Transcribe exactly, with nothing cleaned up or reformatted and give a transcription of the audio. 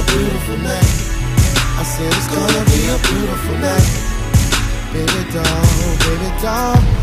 beautiful night. I said it's gonna be a beautiful night. Baby doll, baby doll.